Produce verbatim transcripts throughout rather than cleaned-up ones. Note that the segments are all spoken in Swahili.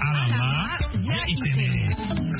alama ya Itene.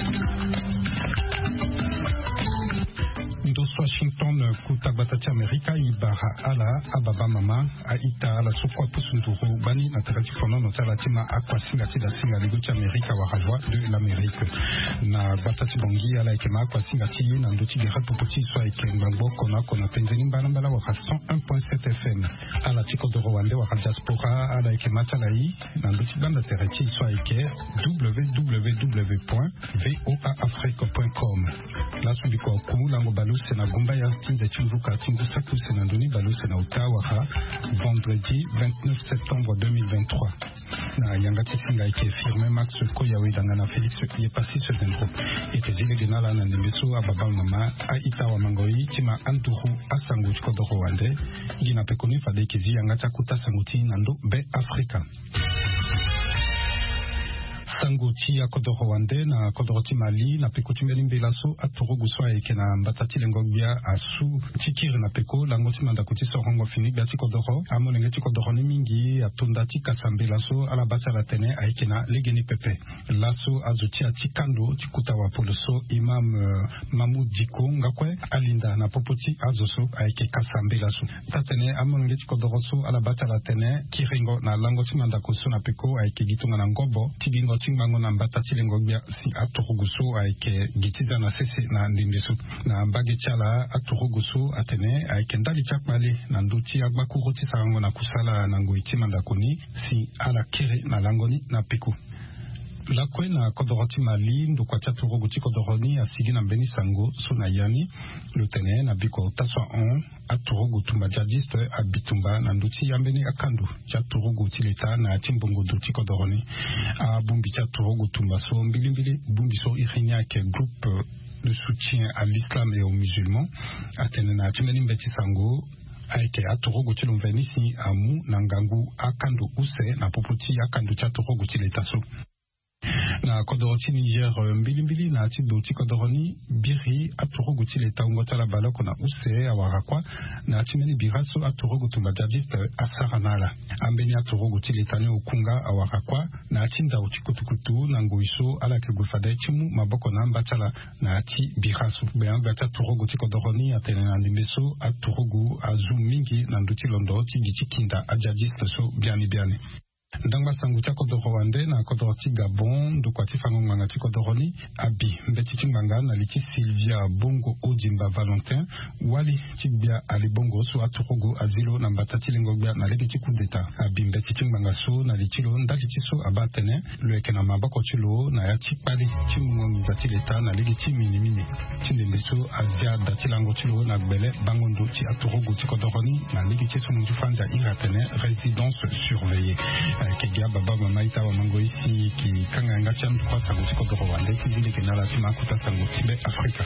Dos Washington kutabatacha Amerika ibara ala ababa mama aita ala sokwa pusunduru bani na takati fono no talatima akwa singa tida singa ligocha Amerika wa rajwa de l'Amérique na batati bongi ala ikema akwa singa tiye na ndoti de rapopoti swa ikengbango kona kona penzeni mbala wa cent un point sept F M ala tiko de Rwanda wa diaspora ala ikema talai na ndoti banda tereti swa ike w w w point voa afrique point com la subiko ku lango balu sena gumba ya tinze chunduka tingu saku sena ndoni balu sena utawa vendredi vingt-neuf septembre deux mille vingt-trois na yanga tisinga ike firme Max Koyawe dangana Félix ye passé ce vendredi et zile genala na nemeso ababa mama aita wa mangoi tima anturu asangu chikodo Rwanda gina pekoni fade ke yanga takuta sanguti nando be Afrika Sanguti ya kodoro wande na kodoro timali na peko timeli mbelaso atoro guswa eke na mbatati lengogbia asu chikiri na peko langoti mandakuti sorongo fini biati kodoro amonengeti kodoro ni mingi atundati kasambelaso alabata la tene aike na legeni pepe laso azuti atikando tikuta wa poloso imam uh, Mahmoud Diko ngakwe alinda na popoti azoso aike kasambelaso tatene amonengeti kodoro so alabata la tene kiringo na langoti mandakuso na peko aike gitunga na ngobo tigingo mango na mbata lengogbia si aturuguso aike gitiza na sese na ndimbeso na mbage chala aturuguso atene aike ndali chakmale na nduti agbakuroti sarango na kusala na ngoitima ndakoni si ala kere na langoni na piku la kwe na kodoroti mali ndo kwa chatu roguti kodoroni asigi na mbeni sango sona yani lutene na biko taswa on aturugu tumba jadiste abitumba na nduti yambeni akandu chatu roguti leta na chimbongo duti kodoroni a bumbi chatu rogu tumba so mbili mbili bumbi so irinyake groupe de soutien à l'islam et aux musulmans atene na chimbeni mbeti sango aike aturugu chilumveni si amu na ngangu akandu use na popoti akandu chatu roguti leta so na kodoroti Niger mbili mbili na ati doti kodoroni biri aturugu tile taungota la baloko na use awarakwa na ati meni biraso aturugu tumbajadiste asaranala ambeni aturugu tile tane ukunga awarakwa na ati nda uchikutukutu na nguiso ala kegufade chimu maboko na mbatala na ati biraso beyangu ati aturugu tikodoroni atene na ndimbeso aturugu azu mingi na nduti londo tigiti kinda ajadiste so biani biani ndangba sangu cha kodoro wande na kodoro ti Gabon do kwati fango nganga ti kodoroni abi mbeti ti nganga na liti Sylvia Bongo Odimba Valentin wali ti bia ali bongo so aturugo azilo na mbatati lengogbia na leti ti kudeta abi mbeti ti nganga so na liti lo ndaki ti so abatene lo eke na mabako ti lo na ya ti pali ti ngongi za ti leta na leti ti mini mini ti ndembe so azia dati lango ti lo na gbele bangondo ti aturugo ti kodoroni na leti ti so munju fanja iratene résidence surveillée Kegia baba mama ita wa mango isi ki kanga nga cham kwa sango tiko doro wande ki vile kenala tima kuta sango tibe Afrika.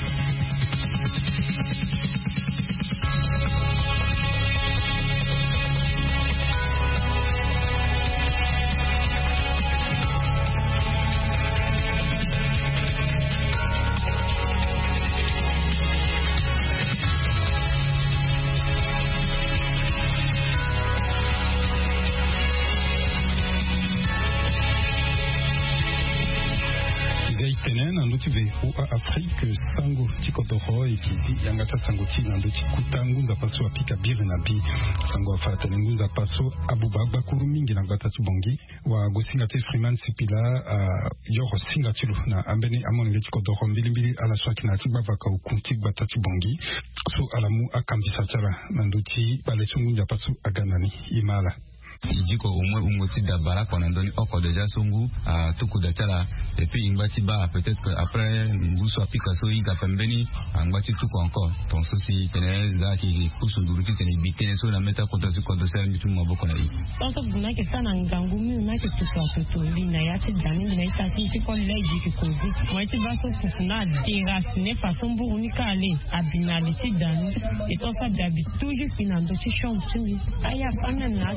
Ou à Afrique sango tikodoro ekibi yangata sango ti nando tikuta ngunza paso apika bire na bi sango afata ngunza paso abubagba kuru mingi na ngata tibongi wa gosinga te Freeman Sipila uh, yoro singa tilu na ambeni amonenge tikodoro mbili mbili ala swaki na tibava ka ukunti gbata tibongi so alamu akambisa chala nando ti bale ngunza paso aganani imala Ijiko umwe umoti dabara kona ndoni oko deja songu a tuku da chala et puis ingbati ba peut-être que après ngu so apika so iga pembeni angbati tuku encore ton souci tenez za ki kusu duruti tene bitene so na meta kota su kota sel mitu maboko na yi donc buna ke sana ngangu mi na ke tuku ato na ya ti jani na ita si ti kon leji ki kozi mo ti ba so kufuna déraciner façon bu unika ale abinality dan et on ça d'habitude toujours pinando ti chon ti aya fana na ti chon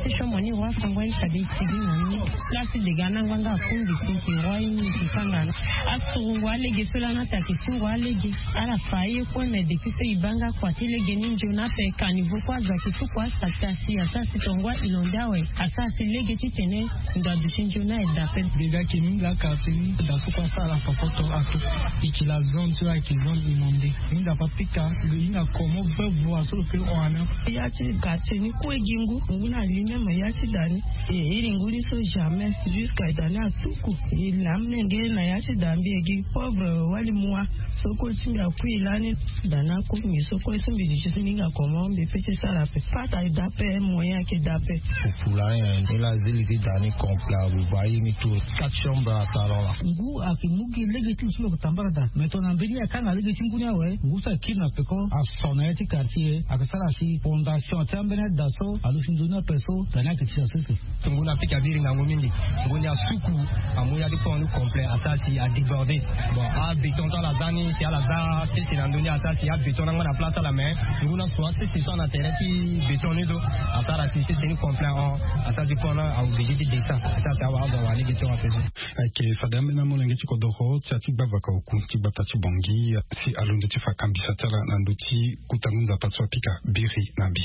ni wa fangwa ni kadi sidi nani lasi de gana nganga kundi sinti roi ni kikanga asu wale gesola na takisu wale ge ala faye ko me de kiso ibanga kwa tile geni njona pe kanivo kwa za kitu kwa satasi asasi tongwa ilondawe asasi lege titene ndo dishinjona edape déjà qui nous la quartier dans tout quoi ça la photo à tout et qui la zone sur la zone inondée nous n'a pas piqué il a comment faire voir sur le fait on a ya ci quartier ni ko gingu nguna line ma ya ci dani e irin guri so jamais jusqu'à dana tuku il amne nge na ya ci dambi gi pauvre wali moi so ko ci ya ku ilani dana ko mi so ko so bi ci ni ga comment be fait ça la fait pas ta dape moyen que dape pour là il a zélité dani complet vous voyez ni tout quatre chambres à salon là ngu akimugi lege tu silo tambarada metona mbili akanga lege tingunya we ngusa kina peko a soneti quartier akasala si fondation tambene daso alusinduna peso dana kitisa sisi tunguna pika biri ngango mingi ngonya suku amuya di ponu complet asasi a débordé bon a béton dans la zani si à la za c'est l'andonia asasi a béton dans la place à la main nguna soit c'est ça na terrain qui bétonné do asara si c'est une complet en asasi pona a obligé de descendre ça c'est avoir dans la ligue de faisait ake fadam na molenge chikodoro tsati bavaka oku tibata tibongi si alundu tifa kambisa tala nanduti kutangunza patswa pika biri nambi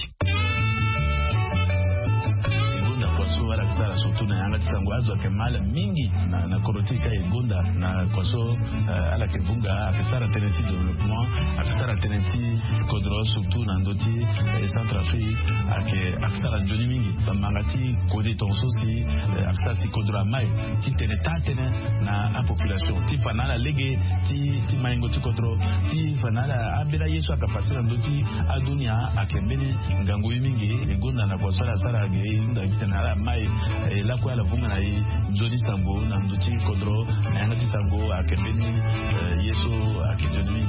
wala kusala surtout na yanga tisango ke mala mingi na na korotika egonda na kwaso uh, ala ke bunga akisara teneti development akisara teneti kodro surtout na ndoti e Centrafrique ake akisara njoni mingi bamangati kodi tonso si uh, akisara si kodro mai ti teneta tene na a population ti panala lege ti ti maingo ti kodro ti fanala abela yesu akapasira ndoti adunia akembeni ngango mingi egonda na kwaso la sara ge nda kitana mai la kwa la vunga na i Joni Sambo na mduti kodro na yangati Sambo akembeni yesu akijoni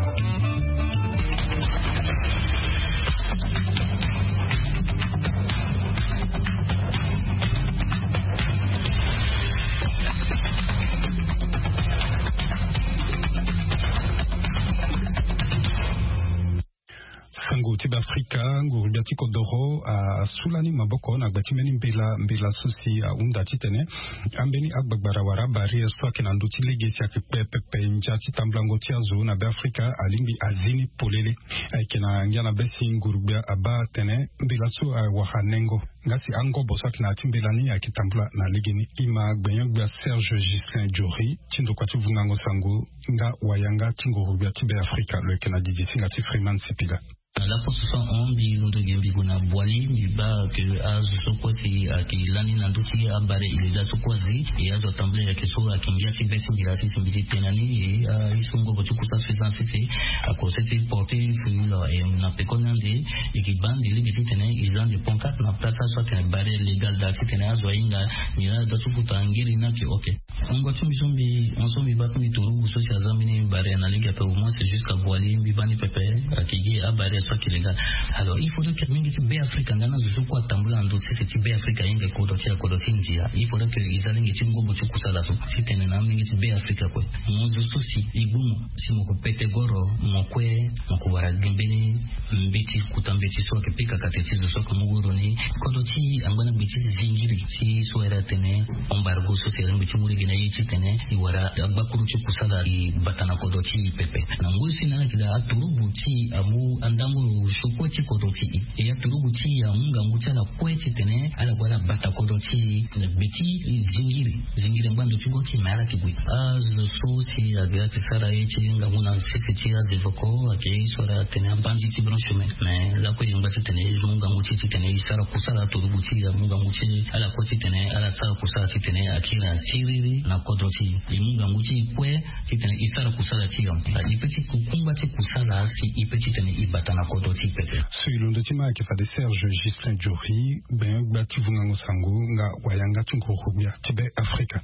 tiba Afrika ngurubati kodoro a sulani maboko na batimeni mbela mbela susi a unda titene ambeni agbagbara wara bari so ke nanduti legesi ak pepe njati tamblango tiazo na Afrika alimbi azini polele ke na ngana besi ngurubia aba tene mbela su a wahanengo ngasi ango boso ke na timbelani akitambla na legeni ima gbenyogba Serge Gislin Jori tindo kwatu vungango sango nga wayanga tingurubia tiba Afrika le ke na diji singa ti Freeman Sipiga. La position on bi londo gembi kuna bwali mi ba ke azu sokwati akilani nanduti ambare ile sokwati e azu tamble ya keso akingia tibeti ngirasi simbiti tenani e isungo botu kusa suffisance c'est à cause c'est porter fulo e na pekonande e ki bandi libiti tene izan de ponkat na place soit un barre légal d'acte tene azu inga mira datu kutangiri na ki okay ngo tumizombi onsombi ba tu turu so sia zamini barre na liga pe au moins c'est jusqu'à bwali mi bani pepe akigi abare alors il faudrait que mingi be Afrika ngana zuzu kwa tambula ndo sisi ti be Afrika inge kodo tia kodo sinjia il faudrait que izalingi tingo bochu kusala so sitene na mingi be Afrika kwe mozo sosi igumu simoko pete goro mokwe mokubara gembeni mbiti kutambeti so ke pika katetizo so kumugoro ni kodo ti angana biti zingiri si so era tene embargo so se mbiti muri gina yichi tene iwara bakuru chu kusala i batana kodo ti pepe na ngusi na kida aturubu ti amu andangu shukoti kodoti e ya turuguti ya munga nguchala kweti tene ala kwala bata kodoti beti zingiri zingiri mbando chugoti mara kibwi az sosi ya gati sara yechi ngabuna sisi tira zivoko ake isora tene ambandi ti branchement mais la ko yingati tene munga nguti tene isara kusara turuguti ya munga nguti ala kweti tene ala sara kusara ti tene akira siriri na kodoti e munga nguti kwe ti tene isara kusara ti yon ipeti kukumba ti kusara si ipeti tene ibata na kodoti pepe sur le tima ke fa de Serge Gislin Jori ben bati vungango sango nga wayanga tunkurubia tibe Afrika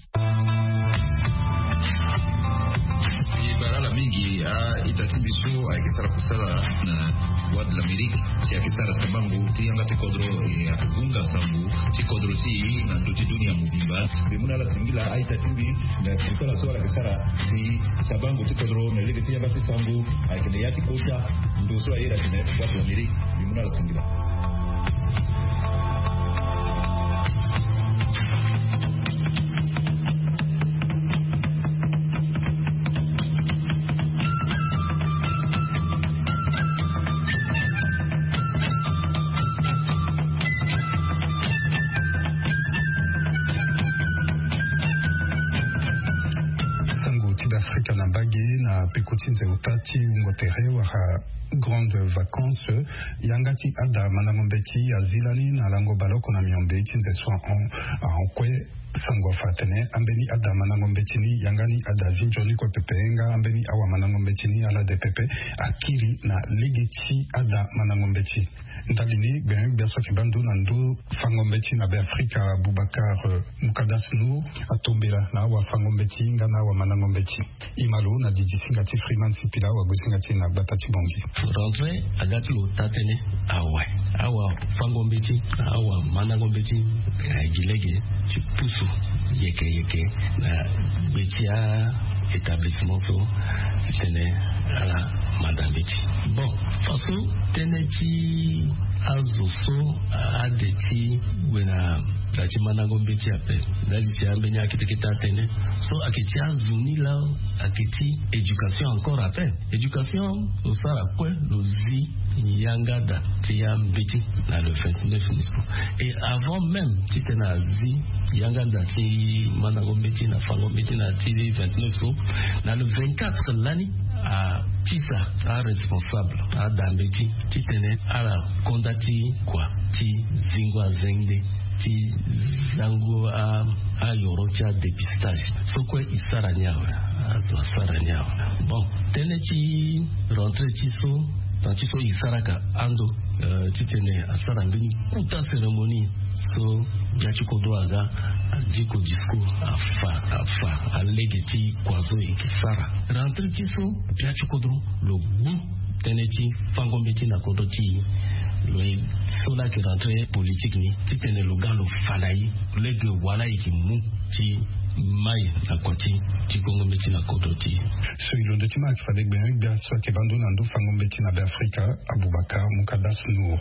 barala mingi a itatibiso akisara kusala na wad la Amerika si akisara sabangu ti anga te kodro e akunga sambu ti kodro ti na ndoti dunia mubimba bimuna la singila a itatimbi na kusala so akisara ti sabangu ti kodro na lege ti anga ti sambu akile yati kosha ndo so ayera tene wad la Amerika bimuna la singila pekutinze utati ngotere waha grande vacances yangati ada manangombeti azilani na lango baloko na miombe tinze soin en en kwe sangwa fatene ambeni ada manangombetini yangani ada zinjoni kwa pepenga ambeni awa manangombetini ala de pepe akiri na legeti ada manangombeti ndalini ben biaso kibandu nandu fangombeti na be Afrika Boubacar uh, Mukadas nu atombela na awa fangombeti ngana awa manangombeti imalo na didi singati Freeman Sipila wa gusingati na batati bongi rentre agati lo tatene awa awa fangombeti awa manangombeti gilege pusu yeke yeke na betia établissement so tene ala madambeti bon faso teneti azoso adeti wena dati manangombeti ape dati tiambe nya kitekita tene so akiti azuni la akiti éducation encore ape éducation au sara kwe lozi yangada tiambeti na le vingt-neuf et avant même titena zi yangada ti manangombeti na fangombeti na ti vingt-neuf so na le vingt-quatre l'année à Tisa a responsable à Dambeti titene à la kondati kwa ti zingwa zengde ti zango a a yorocha dépistage so quoi isaranyawa azo saranyawa bon teneti rentré tiso tantiso isaraka ando uh, titene asarambini kuta cérémonie so biachiko doaga diko disco afa afa alegeti kwazo ikisara rentré tiso biachiko do le bout teneti fangombeti na kodoti le sola qui rentré politique ni titene lo galo falai lege wala ikimu ti mai akwati tikongombeti na kodoti so ilondo tima kifadek ben bia so ke bandu nandu fangombeti na be Afrika Abubakar Mukadas Nour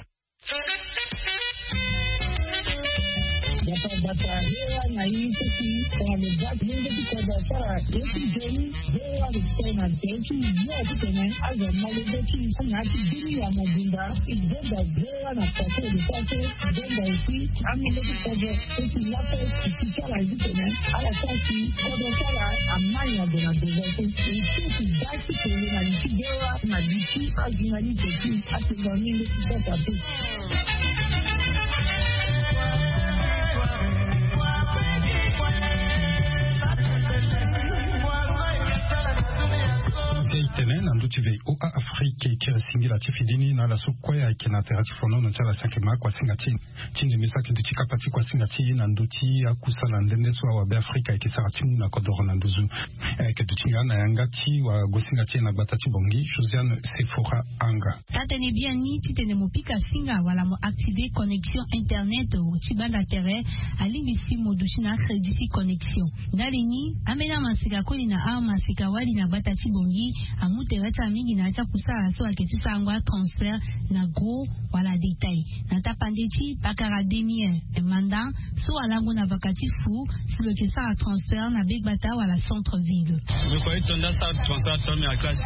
Data data hewa na hizo ki kwa mezati nje kwa data yesu jeni hewa ristona jeki yote tena aza malebeki anati dini ya majinda idenda hewa na pate lipate denda isi amileki kodo isi lape isikala hizi tena ala kasi kodo kala amanya dona dozati isi dati kwenye na nisi hewa na diki azina nisi ati ngamile kisata tu tene nandu tive o Afrika kira singira tifidini na la sokoya kina teratifono no tala sankema kwa singati tindi misaki tutika pati kwa singati nandu ti akusala ndende so wa be Afrika ikisaratimu na kodoro nanduzu eh ke tutinga na yangati wa gosingati na batati bongi Josiane Sephora Anga tatene bien ni titene mopika singa wala mo activer connexion internet au tibanda terre alibisi modushina crédit connexion ngalini amena masika koli na a masika wali na batati bongi amutereta mingi na acha kusala so aketisa ngwa transfert na gros wala détail na tapandeti bakara demi manda so alango na vakatifu si le kesa a transfert na big bata wala centre ville le quoi tonda ça transfert to mi a classe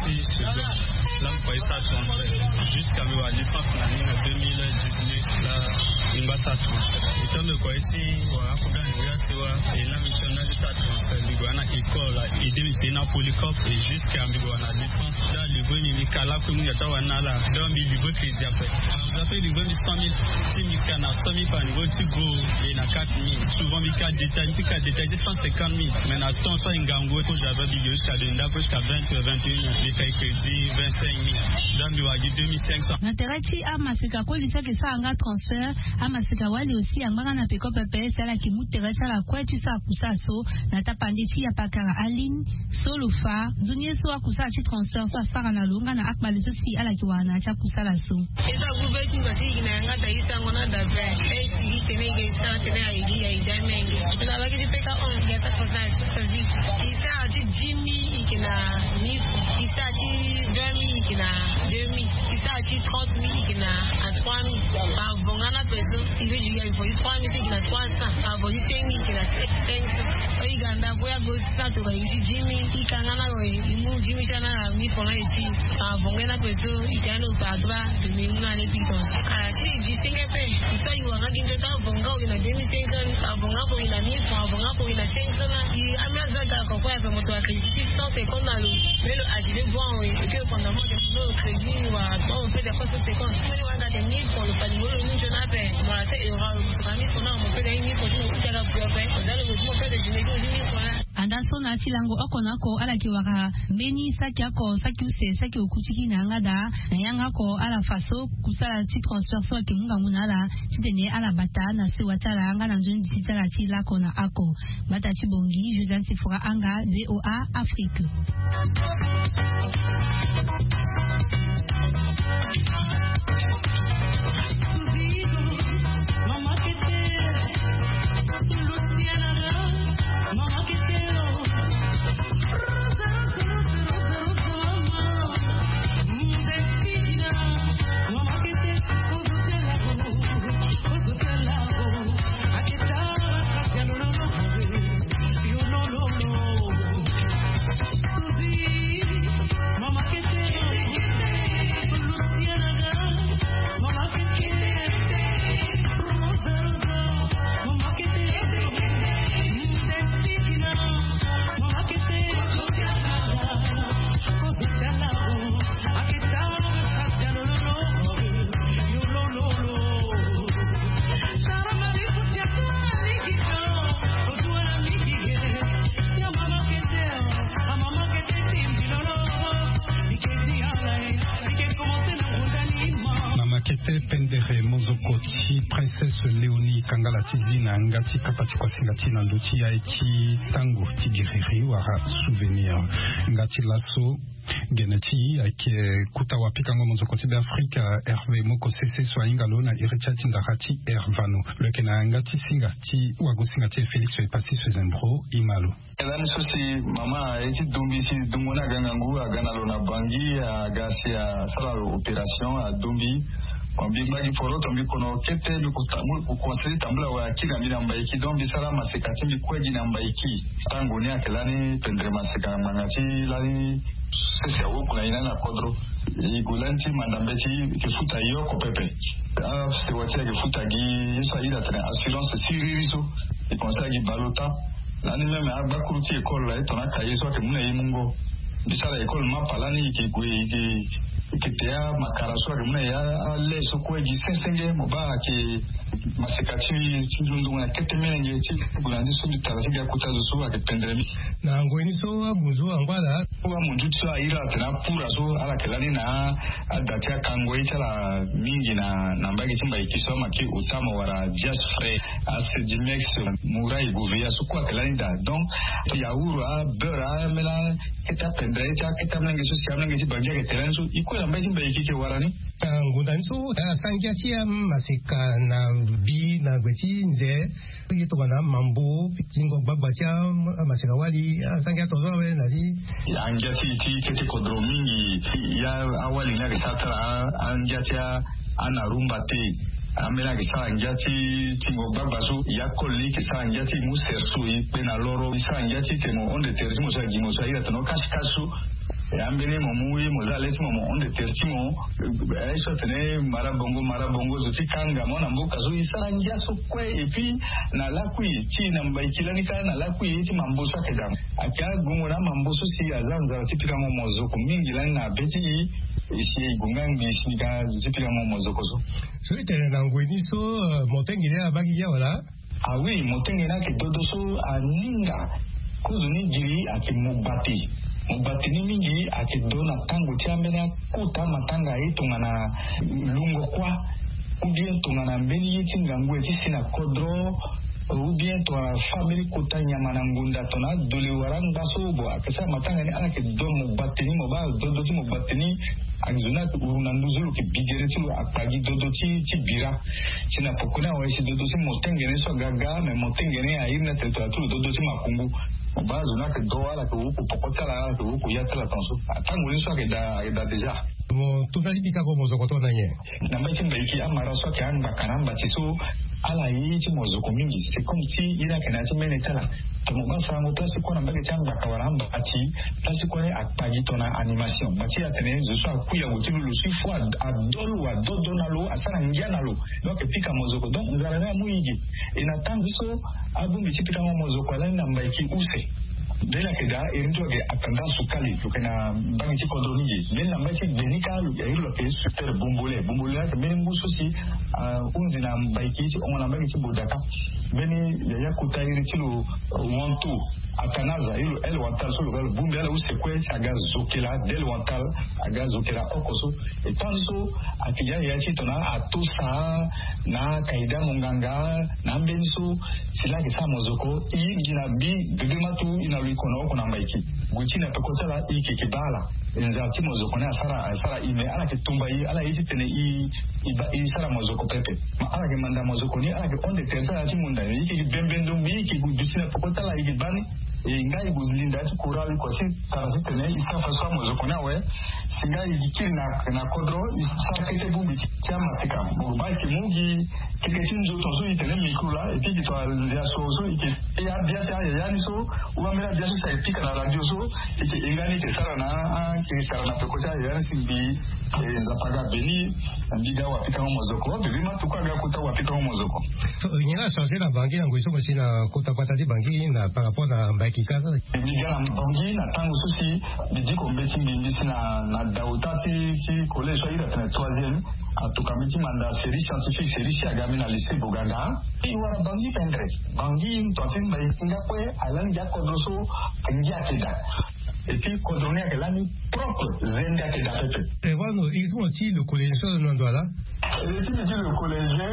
là quoi ça transfert jusqu'à ma licence l'année deux mille dix-neuf là ingasa transfert et comme le quoi ici wa akuda ndia siwa et là mission ça transfert bigwana école et demi tena polycop et jusqu'à bigwana licence là le bon ni kala ko ni ata wana la donc bi niveau crédit après on appelle le bon cent mille six mille kana cent mille par niveau tu go et na quatre mille souvent mi cas détail mi cas détail cent cinquante mille mais na ton ça ingango ko j'avais bi jusqu'à de ndako jusqu'à vingt vingt et un les fait crédit vingt-cinq mille là mi wa deux mille cinq cents na terati ama sika ko lisa ke sa anga transfert ama sika wali aussi anga na peko pepe sala ki muteresa la kwetu sa kusaso na tapandeti ya pakara aline solofa zunye so akusa chi transfert so afara na lunga na akbali so si ala kiwana cha kusala so eza gubeti ngati ina ngata isa ngona da ve e si tene ge sa tene ya idi ya ida mengi na baki dipeka on ya ta kosa service isa ati jimmy ikina ni isa ati vingt mille ikina deux mille isa ati trente mille ikina à trois mille ba bongana peso ibe juya ifo trois mille ikina trois cents ba voli cinq mille ikina cinq cents o iganda boya go sa to ga isi jimmy ikana na we imu jimmy chana mi pona isi ba bongana peso ikano ba dwa de mi na le piton ala si distingue pe isa yuwa ga ginjo ta bonga o ina deux mille cinq cents ba bonga ko ina mille ba bonga ko ina cinq cents i amaza ga ko kwa pe moto akrediti cent cinquante na lo mais le agivé bon oui que pendant moi de no crédit wa on fait des fois cent cinquante mais on a des mille pour le panimo le nous je n'appelle moi c'est euro mami on a mon fait des mille pour nous ça ga pour faire on a le mo fait des dîner que j'ai quoi andanso na chilango akonako ala kiwaka meni saki ako saki use saki okuchiki na ngada na yanga ko ala faso kusala ti transfer so ke munga munala titene ala bata na se watala anga na njundi titala ti lako na ako bata ti bongi Josiane Sifora anga V O A Afrique. Pendere Mozokoti, princesse Léonie Kangala Tizina, Ngati Kapati Kwasingati Nanduti Aiki Tango Tigiriri Wara Souvenir, Ngati Lasso, Geneti, Aiki Kutawa Pikango Mozokoti d'Afrique, Hervé Moko Sese Soingalo, na Irichati Ndarati Ervano, le Kena Ngati Singati, Wago Singati Félix Epasi Sezembro, Imalo. Elani sosi mama eti dumbi si dumona gangangu aganalo na bangi agasi a sala opération a dumbi Wambimba kiforo tombi kono kete mikutamu kukonseili tambula wa kila mina mbaiki dombi sala masekati mikweji na mbaiki tangu ni akelani pendre maseka mangati lani sese ya wuku na inana kodro igulanti mandambeti kifuta iyo kopepe ah se watia kifuta gi yeso ida tene assurance siririso ikonsa gi balota lani meme abakuruti ekole la etona kayeso ke muna imungo bisala ekole mapa lani ikigwe iki kitea makaraso ke muna ya leso kwa gisensenge moba ke masekati chindundu na ketemenge chi bulandi subi taratibu ya kutazo so ke pendremi na ngweni so abuzo angwala kwa munjutsu ira tena pura so ala kelani na adatia kangwe chala mingi na nambaki chimba ikisoma ki utama wara just free asedimex murai guvia so kwa kelani da donc ya uru a beura mela kita pendre cha kita mnenge so siamna ngi bangia ke terenso iko nambaki chimba ikike warani ngundanso sangia chia masika na bi na gwechi nze yito kana mambo jingo bagbacha masika wali sangia tozo we nazi angia ti ti kete kodromingi ya awali na kisatara angia chia ana rumba te amela kisala angia ti tingo bagbaso ya kolli kisala angia ti musersu ipena loro kisala angia ti temo onde terimo sa gimo sa ira tono kaskasu ambele momuye mozaleti momo onde tertimo eso tene marabongo marabongo zoti kanga mona mboka zo isara ngiaso kwe epi na lakui ti na mbaikilani kana na lakui ti mamboso akedam akya gongo na mamboso si azanza tipika mo mozoko mingi lani na beti isi gungangi siga tipika mo mozoko zo so tene na ngweni so motengire abagi ya wala ah oui motengire na ke dodoso aninga kuzuni jiri akimubati mubatini mingi akidona tangu tiambena kuta matanga itungana lungo kwa ubien tungana mbeni yiti ngangwe tisina kodro ubien to family kuta nyamana ngunda tona dole waranga sobo akasa matanga ni ana kidomo mubatini moba dodo mubatini akizuna unanduzulu kibigere tu akagi dodo ti ti bira sina pokona wesi dodo ti motengene so gaga me motengene aina teto atu dodo ti makungu bazo na ke doa la ko ko pokotala ko ko yatala tanso atangu ni so ke da da deja mo tunali bika ko mozoko na nye na mbachi mbeki amara so ke anga kanamba tiso ala yi ti mozoko mingi c'est comme si ila kana ti mene tala to mo basa mo place ko na mbeki tanga kawaramba ati place ko ne akpagi to na animation mati atene zo so akuya wo ti lu si fo adolu wa dodo na lo asara ngia na lo donc pika mozoko donc nzara na muigi ina tangu so abu mi ti pika mozoko ala na mbeki use bela keda erinto ke akanda sukali lokena bangi ci kodoni men na mati benika yiro ke super bombole bombole ke men nguso si unzi na baiki ci on na bangi ci bodaka beni ya kutairi tilo wantu akanaza ilo el wantal so lokalo bumbe ala usekwe aga zokela del wantal aga zokela okoso etanso akija ya ci tona atusa na kaida munganga na mbenso sila ke sa mozoko i gina bi bidimatu ina luikono kuna mbaiki guchina pekotala i kekibala nza ti mozoko na sara sara ime ala ke tumba i ala iti tene i i sara mozoko pepe ma ala ke manda mozoko ni ala ke onde terza ti munda i ke bembendo bi ke guchina pekotala i bani ngai buzilinda ti kurali kwa si tarasi tene isa faswa mozoko na we singai dikiri na na kodro isa kete bumbi ti amasika mo ba ke mugi keke tinzo to so itene mikula e ti to ya so so ike ya bia ta ya ni so uba mera bia so sai pika na radio so ike ingani te sara na ke sara na pekocha ya simbi za paga beni ndiga wa pika mozoko bebi matuka ga kuta wa pika mozoko so nyina so se na bangi na nguiso ko sina kota pata di bangi na par rapport na mbaki kaza ndiga na bangi na tango susi bidiko mbeti mbisi na na dauta ti ti collège so ira na troisième atukamiti manda série scientifique série sia gami na lycée Buganda i wara bangi pendre bangi mtotin bai inga kwe alani ya kodroso ngia keda et puis coordonner avec l'année propre zenda keda pepe et voilà ils ont aussi le collégien de Ndoala et si dit le collégien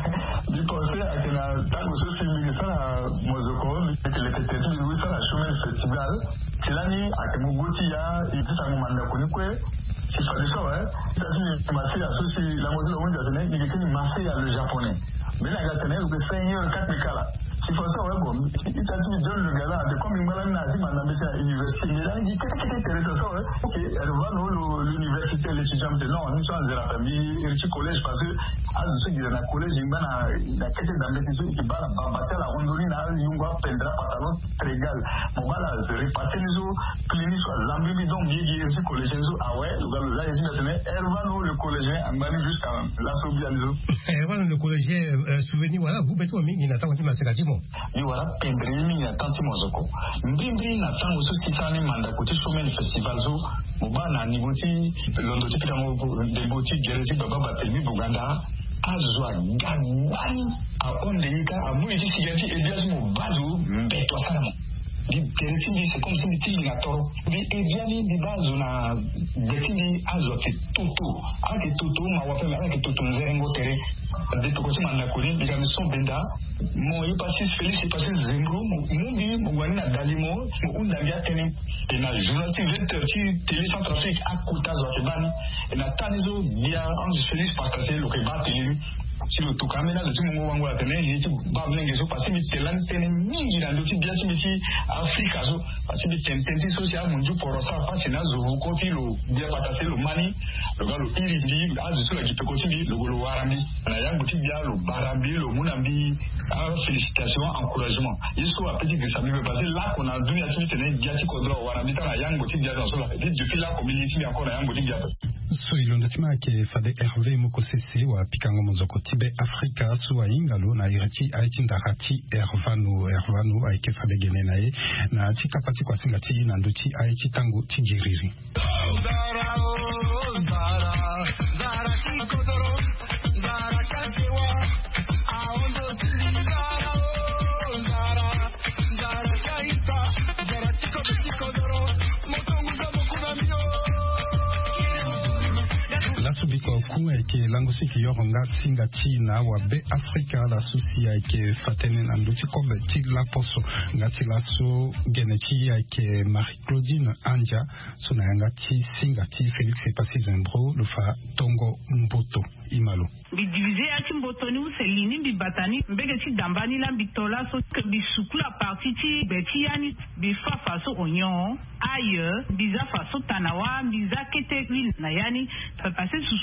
du conseil à que la tango so si ça la mozoko que le peut-être lui ça la chemin festival l'année à que muguti ya et puis ça manda kunikwe si ça dit ça ouais c'est masé associé la mozoko on dit tene ni que masé le japonais mais là il tene le seigneur quatre mikala si faut ça ouais bon il t'a dit John le gars là de comme il m'a dit m'a demandé à l'université mais là il dit qu'est-ce que c'est ça ouais OK elle va nous l'université l'étudiant de non nous sommes à la famille et le collège parce que à ce qui est dans le collège il va na quête d'ambition qui va bâtir la rondoni na yungwa pendra pantalon trégal bon voilà c'est repasser nous clinique soit zambi donc il y a ce collège ah ouais le gars là il dit elle va nous le collégien en bani jusqu'à la sobianizo elle va le collégien souvenir voilà vous beto mingi na tango ma sekatimo ni wala pembri mingi na tanti mozoko mbimbi na tango so sisani manda kuti shomen festival zo mobana ni buti londo ti kamo de buti gerezi baba batemi Buganda azwa gabani a onde ika amu iti sigati edias mo bazu mbeto sana di gerezi c'est comme si ti na toro di ediani di bazu na getini azwa ke toto ake toto ma wa fema ake toto nzengo tere de to kosi manda kuri di kami son benda mo yi passis Félix yi passis Zengro mumbi mo wani na dalimo mo unda bia tene e na journaliste vingt heures ti télé centrafrique akuta zo ke bani e na tanizo bia ange Félix partager lo ke ba télé si le tout kamera le tout mo wango atene yi ti ba mlenge so passi mi telan tene mingi na ndoti bia ti mi ti Afrika so passi mi tententi social munju porosa passi na zo ko ti lo bia partager lo mani lo ga lo iri ndi azu so la ki pe ko ti lo lo warambi na yango ti bia lo barambi lo munambi félicitations encouragement yeso a petit que ça me passer là qu'on a donné à tout tenir diati kodro warambi ta yango ti bia so la depuis la community mi encore yango ti bia so ilondo tima ke fade Hervé Mokosese wa pikango mozoko tibe Afrika suwa ingalo na irati aiti ndarati Hervano Hervano aike fade gene nae na ati kapati kwa singa ti na nduti aiti tango ti jiriri zara zara zara ti kodoro zara kasewa aondo ti zara zara zara kaita zara ti kodoro motongo mokuna mio Subiko ku eke lango siki yoronga singa china wa be Afrika la susi eke fatene nanduti kobe ti la poso ngati la so geneti eke Marie Claudine Anja so na ngati singa ti Félix Epasi Zembro le fa Tongo Mboto imalo bi diviser ati mboto ni uselini bi batani mbege ti dambani la bitola so bi sukula parti ti beti yani bi fafa so onyon aye biza faso tanawa biza kete na yani passer sous soit besoin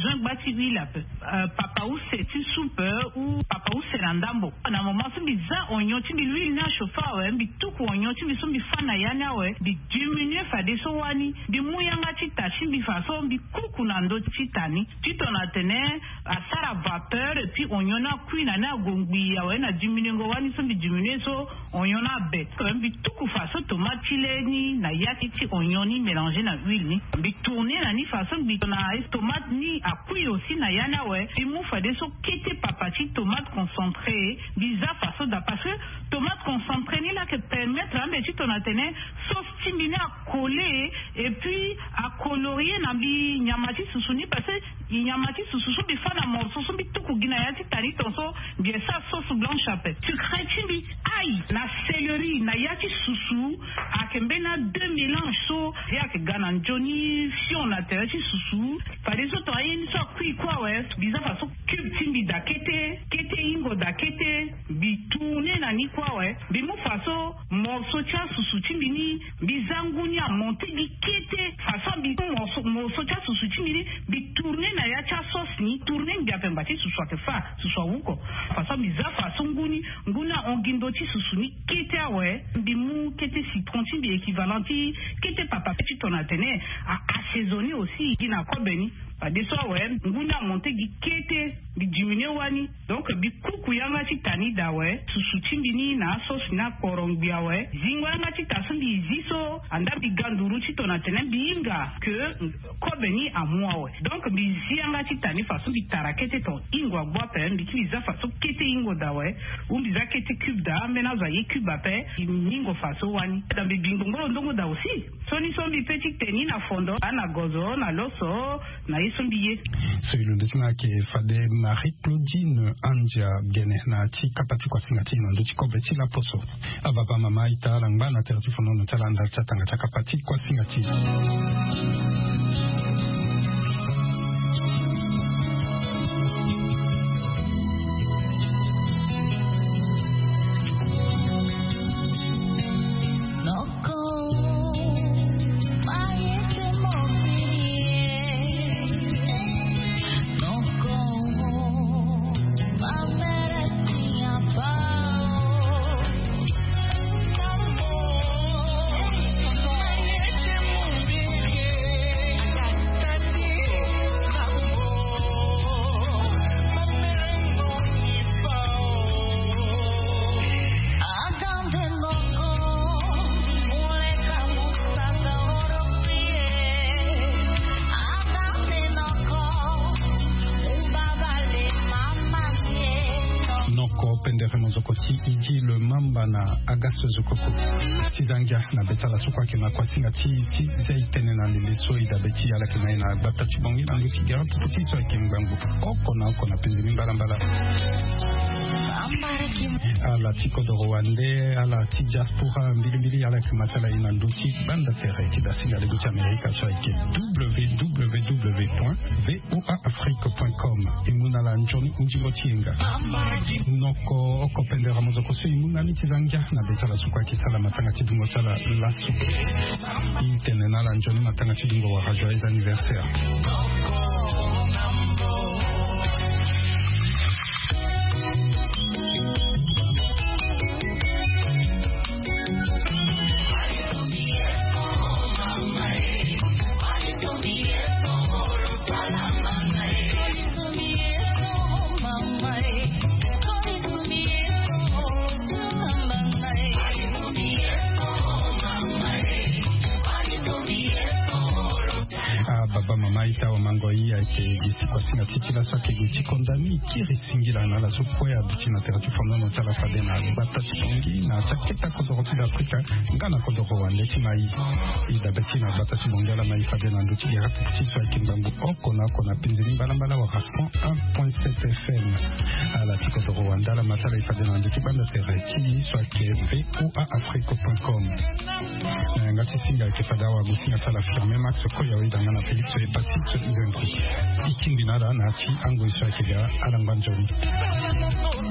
besoin bati huile peu papa ou c'est tu soupe ou papa ou c'est randambo na moment c'est bizarre oignon tu l'huile na chauffa ouais bi tout oignon tu sont bi fana yana ouais bi diminuer fa de so wani bi muyanga ti tachi bi façon bi kuku na ndo ti tani tu ton atene à sara vapeur et puis oignon na cuit na na gongbi ouais na diminuer ngo wani so bi diminuer so oignon na bet quand bi tout façon tomate ni na yaki ti oignon ni mélanger na huile ni bi tourner na ni façon bi na tomate ni a cuit aussi na yana ouais et mou fa de so kete papati tomate concentré bizarre façon da parce que tomate concentré ni là que permettre hein mais si ton atene sauce timine à coller et puis à colorier na bi nyamati susuni parce que nyamati sususu bi fa na morceau so bi tout ko gina yati tari ton so bien ça sauce blanche chapet tu crée timbi aïe na céleri na yati susu a kembe na deux mélanges so ya que gana Johnny si on a terre susu fa des autres aïe so kui quoi ouais bizarre façon cube timbi da kete kete ingo da kete bi tourner na ni quoi ouais bi mo façon morceau tia susu timbi ni bi zangunya monter bi kete façon bi morceau morceau tia susu timbi ni bi tourner na ya tia sauce ni tourner bi apemba ti susu ke fa susu wuko façon bizarre façon nguni nguna ongindo ti susu ni kete ouais bi mu kete citron timbi équivalent ti kete papa petit ton atene à assaisonner aussi ina ko beni pas de so ouais nguna monter bi kete bi diminuer wani donc bi kuku yanga ti tani da ouais susu timbi ni na sauce na korongbia ouais zingwa yanga ti tasumbi ziso anda bi ganduru ti ton atene bi inga que ko beni a moi ouais donc bi zianga ti tani façon bi tarakete ton ingwa boa pe bi ki za façon kete ingo da ouais ou bi za kete cube da mena za ye cube ape ingo façon wani da bi bingo ndongo da aussi soni so bi petit teni na fondo ana gozo na loso na isumbiye celui de tina ke fade Marie Claudine Anja gene na ti kapati kwa singati na ndo ti kobeti la poso ababa mama ita langba na terti fono no tala ndal tanga ta kapati kwa singati le mamba na agaso zokoko tizanga na betala sokwa ke na kwasinga ti ti zaitene na le soida beti ala ke na bapta ti bongi na luki gara puti so ke ngbangu oko na oko na penzini mbala mbala ala ti kodo Rwande ala ti diaspora mbili mbili ala ke masala ina nduti banda tere ti da singa le guti Amerika so ke w w w point voa afrique point com imuna la njoni unjingo tienga noko oko pendera mozoko so imuna ni tizanga na betala sukwa ki sala matanga ti dungo sala lasu intene na la njoni matanga ti dungo wa joyeux anniversaire. Maita wa mangoi ya ke gisi kwa singa titi la swake guchi kondami kiri singila na la sukwe ya buchi na terati fondo no tala fade na bata chipongi na chaketa kodoroti da Afrika ngana kodoro wande ti mai ida beti na bata chipongi la mai fade na nduchi ya rapu puchi swa kimbangu oko na oko na pinzini mbala mbala wa raston un point sept F M ala ti kodoro wanda la matala ifade na nduchi banda terati swake voa afrique point com ngati singa ke fada wa gusi na tala firme max ko ya wida ngana Felix e pati ikindi nada na chi ango iswa ke ga alanganjoni